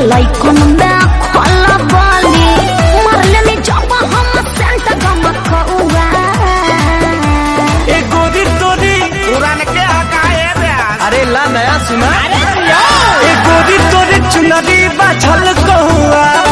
लइकन में खला बाली मरले में जब हम सेंट गमकौआ ए गोरी तोरी पुरान के हकाए रे। अरे ला नया सुना। ए गोरी तोरी चुनरी बाछल कहुआ